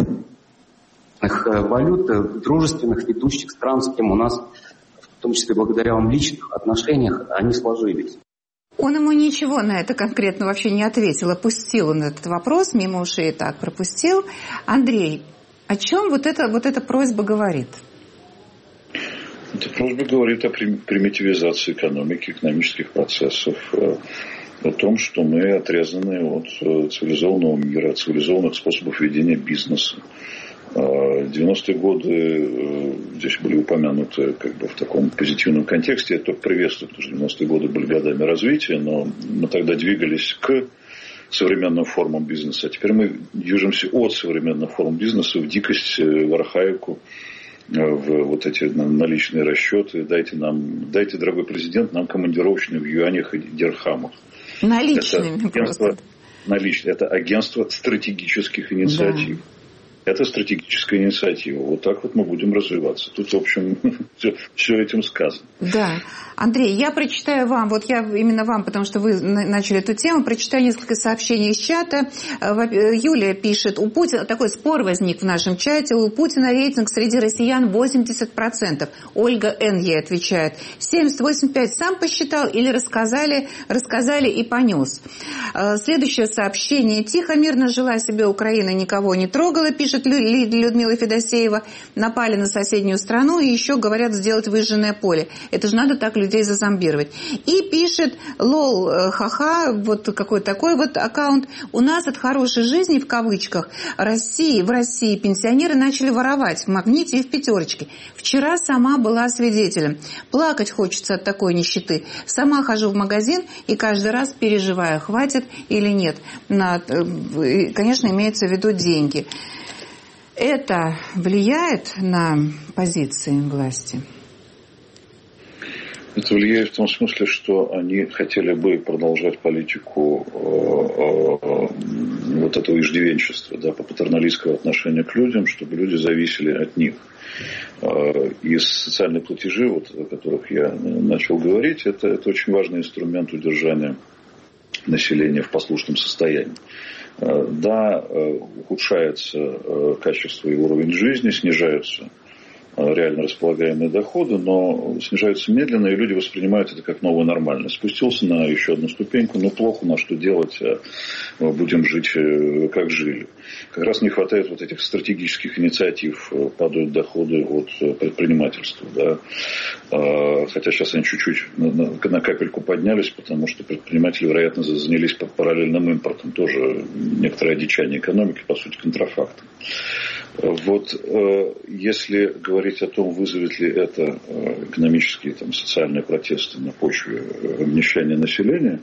валют дружественных ведущих стран, с кем у нас, в том числе благодаря вам личных отношениях, они сложились. Он ему ничего на это конкретно вообще не ответил, опустил он этот вопрос, мимо ушей и так пропустил. Андрей, о чем вот эта, вот эта просьба говорит? Эта просьба говорит о примитивизации экономики, экономических процессов, о том, что мы отрезаны от цивилизованного мира, от цивилизованных способов ведения бизнеса. девяностые годы здесь были упомянуты как бы в таком позитивном контексте. Я только приветствую, потому что девяностые годы были годами развития, но мы тогда двигались к современным формам бизнеса. А теперь мы движемся от современных форм бизнеса в дикость, в архаику, в вот эти наличные расчеты. Дайте нам, дайте, дорогой президент, нам командировочные в юанях и дирхамах. Наличными это агентство, наличные. Это агентство стратегических инициатив. Это стратегическая инициатива. Вот так вот мы будем развиваться. Тут, в общем, все, все этим сказано. Да. Андрей, я прочитаю вам, вот я именно вам, потому что вы начали эту тему, прочитаю несколько сообщений из чата. Юлия пишет, у Путина, такой спор возник в нашем чате, у Путина рейтинг среди россиян восемьдесят процентов. Ольга Н. ей отвечает, семьдесят восемь целых пять сам посчитал или рассказали, рассказали и понес. Следующее сообщение. Тихо, мирно жила себе Украина, никого не трогала, пишет Людмила Федосеева. Напали на соседнюю страну и еще говорят сделать выжженное поле. Это же надо так людей зазомбировать. И пишет лол ха-ха, вот какой такой вот аккаунт. У нас от хорошей жизни, в кавычках, России, в России пенсионеры начали воровать в Магните и в Пятерочке. Вчера сама была свидетелем. Плакать хочется от такой нищеты. Сама хожу в магазин и каждый раз переживаю, хватит или нет. На, конечно, имеется в виду деньги. Это влияет на позиции власти? Это влияет в том смысле, что они хотели бы продолжать политику э, э, вот этого иждивенчества, да, по патерналистскому отношению к людям, чтобы люди зависели от них. Э, и социальные платежи, вот, о которых я начал говорить, это, это очень важный инструмент удержания населения в послушном состоянии. Да, ухудшается качество и уровень жизни, снижаются реально располагаемые доходы, но снижаются медленно, и люди воспринимают это как новую нормальность. Спустился на еще одну ступеньку, ну плохо, на что делать, будем жить, как жили. Как раз не хватает вот этих стратегических инициатив, падают доходы от предпринимательства. Да. Хотя сейчас они чуть-чуть на капельку поднялись, потому что предприниматели, вероятно, занялись параллельным импортом. Тоже некоторое одичание экономики, по сути, контрафактом. Вот если говорить о том, вызовет ли это экономические, там, социальные протесты на почве обнищания населения,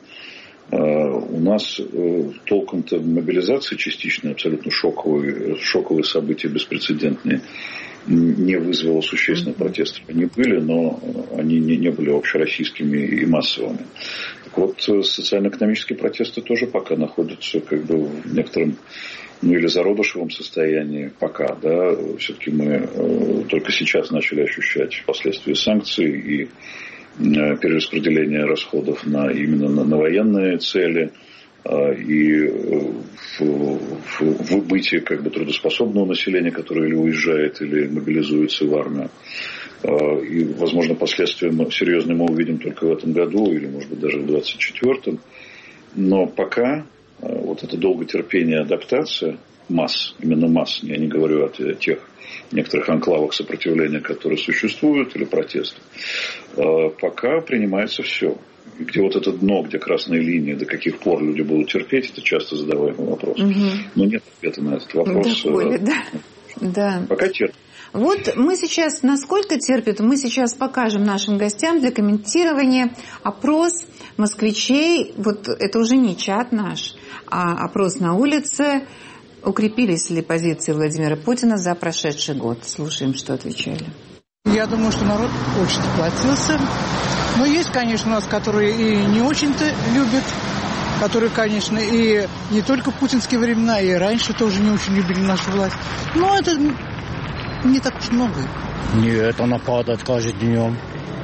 у нас толком-то мобилизации частичной, абсолютно шоковые, шоковые события, беспрецедентные, не вызвало существенных протестов. Они были, но они не, не были общероссийскими и массовыми. Так вот, социально-экономические протесты тоже пока находятся как бы в некотором, ну или зародышевом состоянии пока, да, все-таки мы э, только сейчас начали ощущать последствия санкций и э, перераспределения расходов на, именно на, на военные цели э, и э, в, в, в выбытии как бы трудоспособного населения, которое или уезжает, или мобилизуется в армию. Э, и, возможно, последствия мы, серьезные мы увидим только в этом году или, может быть, даже в двадцать четвёртом. Но пока вот это долготерпение, адаптация масс, именно масс, я не говорю о тех некоторых анклавах сопротивления, которые существуют, или протестов, пока принимается все. И где вот это дно, где красные линии, до каких пор люди будут терпеть, это часто задаваемый вопрос. Угу. Но нет ответа на этот вопрос. Доколе, да. Да. Пока терпит. Вот мы сейчас, насколько терпит, мы сейчас покажем нашим гостям для комментирования опрос москвичей. Вот это уже не чат наш, а опрос на улице. Укрепились ли позиции Владимира Путина за прошедший год? Слушаем, что отвечали. Я думаю, что народ очень сплотился. Но есть, конечно, у нас, которые и не очень-то любят, которые, конечно, и не только в путинские времена, и раньше тоже не очень любили нашу власть. Но это не так уж много. Нет, она падает каждым днем.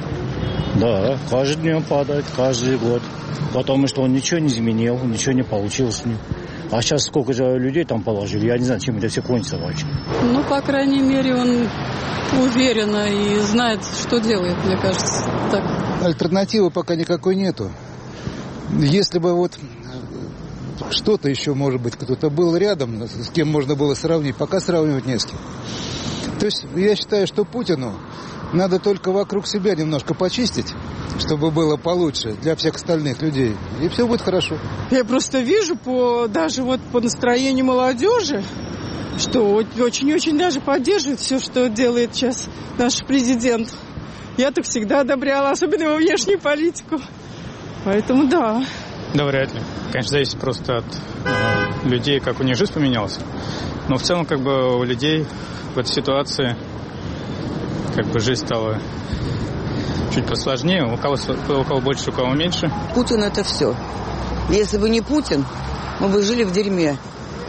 Да, каждым днем падает, каждый год. Потому что он ничего не изменил, ничего не получилось с ним. А сейчас сколько же людей там положили, я не знаю, чем это все кончится вообще. Ну, по крайней мере, он уверенно и знает, что делает, мне кажется. Так. Альтернативы пока никакой нету. Если бы вот что-то еще, может быть, кто-то был рядом, с кем можно было сравнить, пока сравнивать не с кем. То есть я считаю, что Путину надо только вокруг себя немножко почистить, чтобы было получше для всех остальных людей. И все будет хорошо. Я просто вижу по, даже вот по настроению молодежи, что очень-очень даже поддерживает все, что делает сейчас наш президент. Я так всегда одобряла, особенно его внешнюю политику. Поэтому да. Да, вряд ли. Конечно, зависит просто от э, людей, как у них жизнь поменялась. Но в целом, как бы, у людей в этой ситуации как бы жизнь стала чуть посложнее. У кого, у кого больше, у кого меньше. Путин — это все. Если бы не Путин, мы бы жили в дерьме.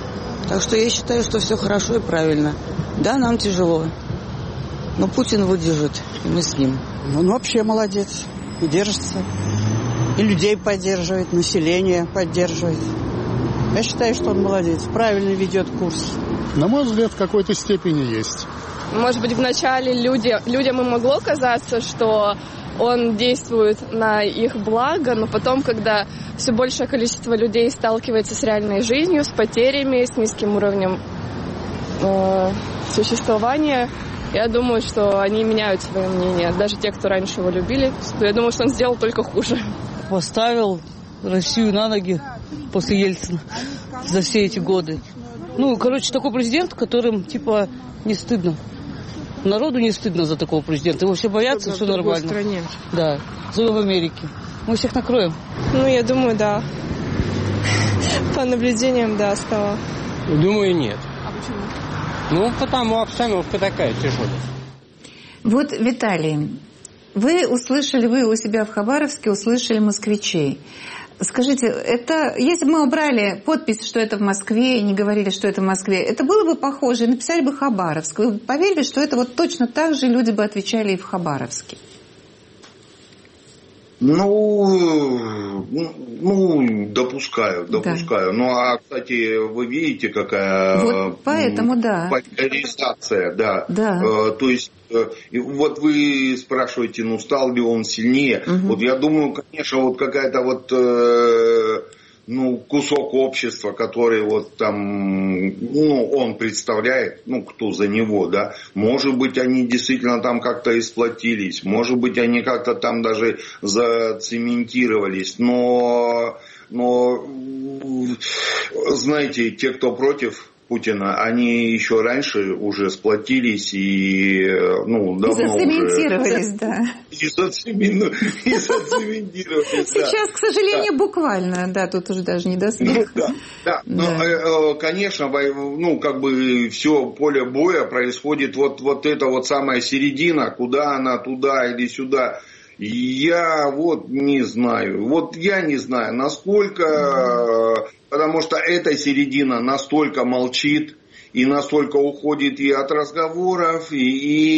Так что я считаю, что все хорошо и правильно. Да, нам тяжело, но Путин выдержит, и мы с ним. Он вообще молодец, и держится. И людей поддерживает, население поддерживает. Я считаю, что он молодец, правильно ведет курс. На мой взгляд, в какой-то степени есть. Может быть, вначале люди, людям и могло казаться, что он действует на их благо, но потом, когда все большее количество людей сталкивается с реальной жизнью, с потерями, с низким уровнем э, существования, я думаю, что они меняют свое мнение. Даже те, кто раньше его любили, я думаю, что он сделал только хуже. Поставил Россию на ноги после Ельцина за все эти годы. Ну, короче, такой президент, которым, типа, не стыдно. Народу не стыдно за такого президента. Его все боятся, все нормально. В стране. Да, зато в Америке. Мы всех накроем. Ну, я думаю, да. По наблюдениям, да, стало. Думаю, нет. А почему? Ну, потому обстановка такая тяжелая. Вот, Виталий, вы услышали, вы у себя в Хабаровске услышали москвичей. Скажите, это, если бы мы убрали подпись, что это в Москве, и не говорили, что это в Москве, это было бы похоже, и написали бы Хабаровск. Вы бы поверили, что это вот точно так же люди бы отвечали и в Хабаровске? Ну, ну, допускаю, допускаю. Да. Ну, а, кстати, вы видите, какая вот поэтому, да. поляризация, да. да. Э, то есть, э, вот вы спрашиваете, ну, стал ли он сильнее. Угу. Вот я думаю, конечно, вот какая-то вот... Э, ну, кусок общества, который вот там, ну, он представляет, ну, кто за него, да, может быть, они действительно там как-то исплотились, может быть, они как-то там даже зацементировались, но, но, знаете, те, кто против Путина, они еще раньше уже сплотились и, ну, давно и зацементировались, уже... да. И зацементировались, да. Сейчас, к сожалению, да. буквально, да, тут уже даже не до смеха. Ну, да, да. да. Но, конечно, ну, как бы все поле боя происходит вот, вот эта вот самая середина, куда она, туда или сюда. Я вот не знаю, вот я не знаю, насколько... Потому что эта середина настолько молчит и настолько уходит и от разговоров, и,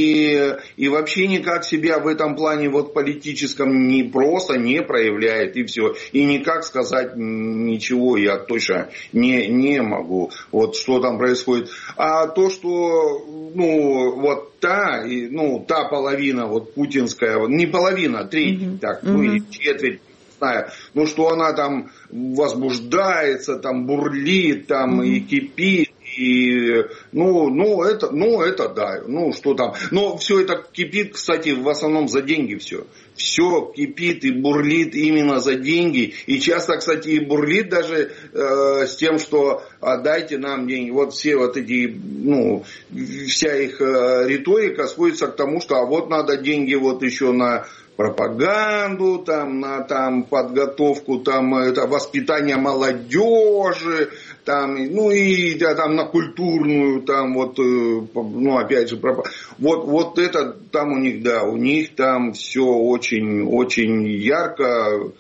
и, и вообще никак себя в этом плане вот политическом не просто не проявляет, и все. И никак сказать ничего я точно не, не могу, вот что там происходит. А то, что, ну, вот та, ну, та половина вот путинская, не половина, треть, mm-hmm. так, ну, или четверть, ну, что она там возбуждается, там бурлит, там mm-hmm. и кипит, и, ну, ну, это, ну, это да, ну, что там. Но все это кипит, кстати, в основном за деньги все. Все кипит и бурлит именно за деньги. И часто, кстати, и бурлит даже э, с тем, что отдайте нам деньги. Вот все вот эти, ну, вся их э, риторика сводится к тому, что а вот надо деньги вот еще на... пропаганду, там, на там, подготовку, там, это, воспитание молодежи, там, ну и да, там, на культурную, там, вот, ну, опять же, проп... вот, вот это там у них, да, у них там все очень, очень ярко.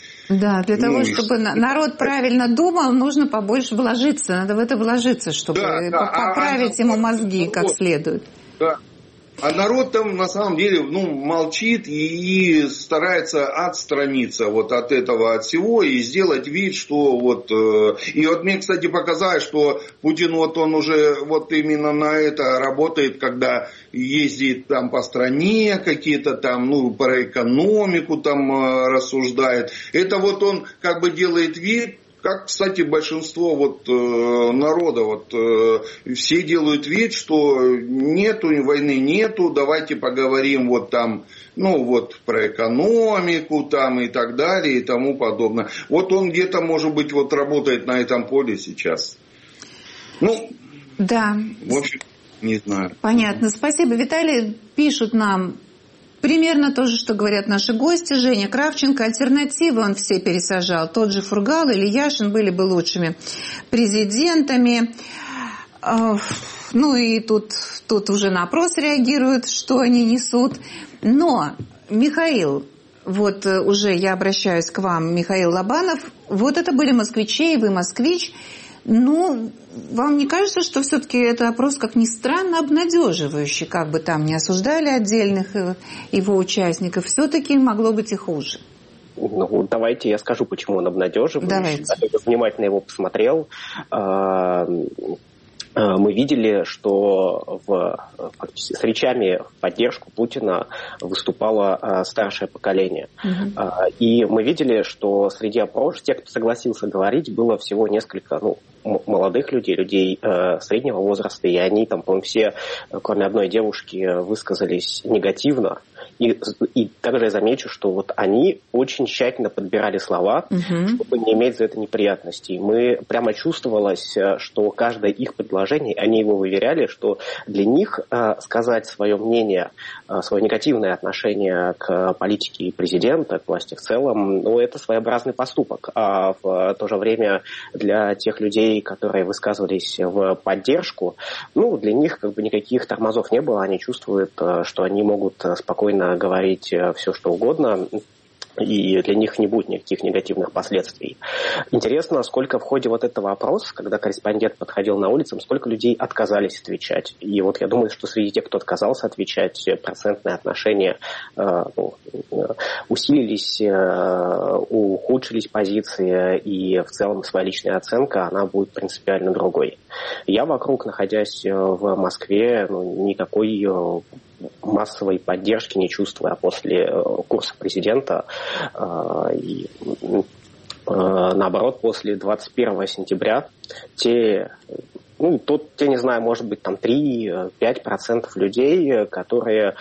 Да, для ну, того, и... чтобы народ правильно думал, нужно побольше вложиться, надо в это вложиться, чтобы да, да. поправить а, ему мозги как вот, следует. Да. А народ там на самом деле, ну, молчит и, и старается отстраниться вот от этого, от всего и сделать вид, что вот... Э, и вот мне, кстати, показалось, что Путин вот он уже вот именно на это работает, когда ездит там по стране какие-то там, ну, про экономику там э, рассуждает. Это вот он как бы делает вид, как, кстати, большинство вот, э, народа, вот, э, все делают вид, что нету, войны нету, давайте поговорим вот там, ну вот про экономику там и так далее и тому подобное. Вот он где-то, может быть, вот работает на этом поле сейчас. Ну, да. В общем, не знаю. Понятно. Спасибо, Виталий. Пишут нам примерно то же, что говорят наши гости. Женя Кравченко. Альтернативы он все пересажал. Тот же Фургал или Яшин были бы лучшими президентами. Ну и тут, тут уже на опрос реагируют, что они несут. Но, Михаил, вот уже я обращаюсь к вам, Михаил Лобанов. Вот это были москвичи, и вы москвич. Ну, вам не кажется, что все-таки это опрос, как ни странно, обнадеживающий, как бы там ни осуждали отдельных его участников, все-таки могло быть и хуже? Ну, давайте я скажу, почему он обнадеживающий. Давайте. Я внимательно его посмотрел. Мы видели, что в, с речами в поддержку Путина выступало старшее поколение. Mm-hmm. И мы видели, что среди опрошенных, тех, кто согласился говорить, было всего несколько ну, молодых людей, людей э, среднего возраста, и они там, по-моему, все, кроме одной девушки, высказались негативно. И, и также я замечу, что вот они очень тщательно подбирали слова, uh-huh. чтобы не иметь за это неприятностей. Мы прямо чувствовалось, что каждое их предложение, они его выверяли, что для них э, сказать свое мнение, э, свое негативное отношение к политике и президента, к власти в целом, ну, это своеобразный поступок. А в то же время для тех людей, которые высказывались в поддержку, ну, для них как бы никаких тормозов не было, они чувствуют, э, что они могут спокойно говорить все, что угодно, и для них не будет никаких негативных последствий. Интересно, сколько в ходе вот этого опроса, когда корреспондент подходил на улицу, сколько людей отказались отвечать. И вот я думаю, что среди тех, кто отказался отвечать, процентные отношения э, ну, усилились, э, ухудшились позиции, и в целом своя личная оценка, она будет принципиально другой. Я вокруг, находясь в Москве, ну, никакой массовой поддержки не чувствую, а после курса президента и наоборот, после двадцать первого сентября те, ну, тут, я не знаю, может быть, там три-пять процентов людей, которые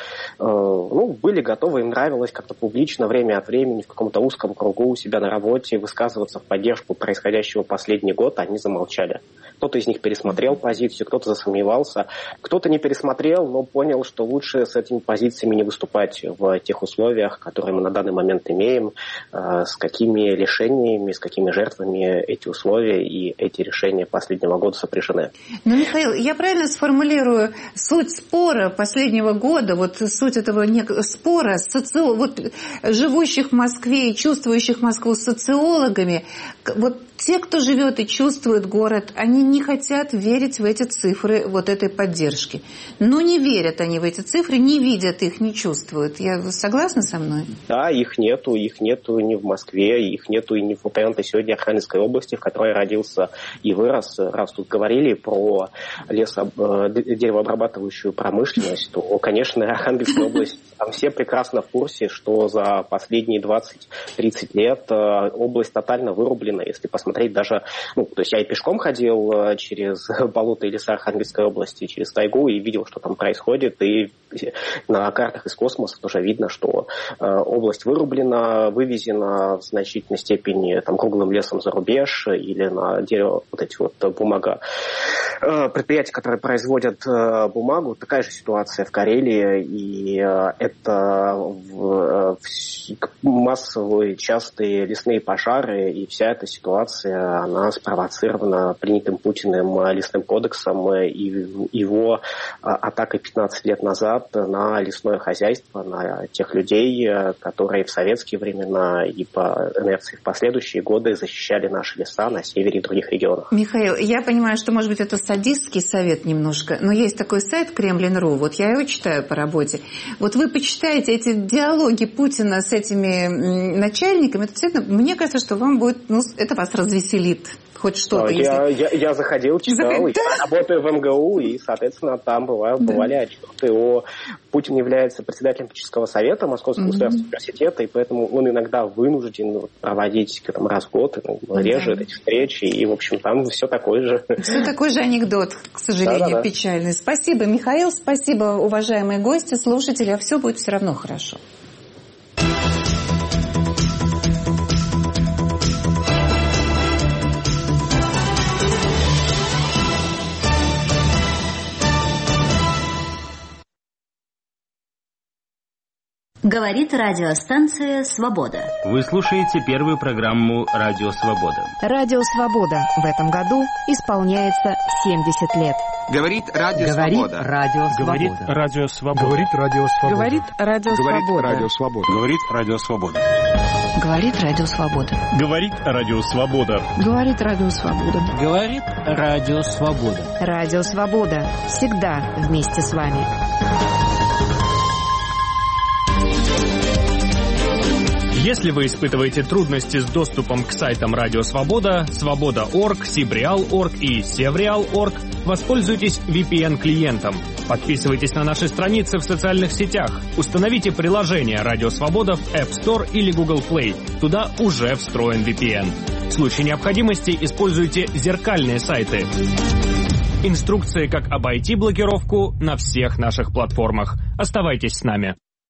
ну, были готовы, им нравилось как-то публично время от времени в каком-то узком кругу у себя на работе высказываться в поддержку происходящего последний год, они замолчали. Кто-то из них пересмотрел позицию, кто-то засомневался, кто-то не пересмотрел, но понял, что лучше с этими позициями не выступать в тех условиях, которые мы на данный момент имеем, с какими лишениями, с какими жертвами эти условия и эти решения последнего года сопряжены. Ну, Михаил, я правильно сформулирую суть спора последнего года, вот суть этого спора соци... вот, живущих в Москве и чувствующих Москву социологами, вот те, кто живет и чувствует город, они не хотят верить в эти цифры вот этой поддержки. Но не верят они в эти цифры, не видят их, не чувствуют. Я, вы согласны со мной? Да, их нету, их нету ни в Москве, их нету и ни в упомянутой сегодня Архангельской области, в которой я родился и вырос. Раз тут говорили про лесо, деревообрабатывающую промышленность, то, конечно, Архангельская область, там все прекрасно в курсе, что за последние двадцать-тридцать лет область тотально вырублена, если посмотреть даже, ну, то есть я и пешком ходил через болото и леса Архангельской области, через тайгу и видел, что там происходит, и на картах из космоса тоже видно, что э, область вырублена, вывезена в значительной степени там, круглым лесом за рубеж или на дерево, вот эти вот бумага. Э, предприятия, которые производят э, бумагу, такая же ситуация в Карелии, и э, это в, э, массовые частые лесные пожары, и вся эта ситуация, она спровоцирована принятым Путиным лесным кодексом и его атакой пятнадцать лет назад на лесное хозяйство, на тех людей, которые в советские времена и по инерции в последующие годы защищали наши леса на севере и других регионах. Михаил, я понимаю, что, может быть, это садистский совет немножко, но есть такой сайт Кремлин точка ру, вот я его читаю по работе. Вот вы почитаете эти диалоги Путина с этими начальниками, это действительно, мне кажется, что вам будет, ну, это вас развеселит. Хоть что-то. Я, если... я, я заходил, читал, Заход... я работаю в эм гэ у, и, соответственно, там бывали, да. бывали отчеты о... Путин является председателем политического совета Московского mm-hmm. государственного университета, и поэтому он иногда вынужден проводить там, раз в год, ну, реже mm-hmm. эти встречи, и, в общем, там все такое же. Все такой же анекдот, к сожалению, Да-да-да. печальный. Спасибо, Михаил, спасибо, уважаемые гости, слушатели, а все будет все равно хорошо. Говорит радиостанция «Свобода». Вы слушаете первую программу «Радио Свобода». Радио «Свобода» в этом году исполняется семьдесят лет. Говорит Радио Говорит Свобода. Радио Говорит Свобода. Радио Свобода. Говорит Радио Свобода. Говорит Радио Свобода. Говорит Радио Свобода. Говорит Радио Свобода. Говорит Радио Свобода. Говорит Радио Свобода. Говорит Радио Свобода. Радио Свобода. Всегда вместе с вами. Если вы испытываете трудности с доступом к сайтам Радио Свобода, Свобода точка орг, Сибреал точка орг и Севреал точка орг, воспользуйтесь ви пи эн-клиентом. Подписывайтесь на наши страницы в социальных сетях. Установите приложение Радио Свобода в App Store или Google Play. Туда уже встроен ви пи эн. В случае необходимости используйте зеркальные сайты. Инструкции, как обойти блокировку, на всех наших платформах. Оставайтесь с нами.